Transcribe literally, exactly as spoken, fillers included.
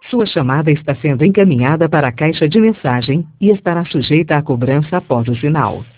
Sua chamada está sendo encaminhada para a caixa de mensagem e estará sujeita à cobrança após o sinal.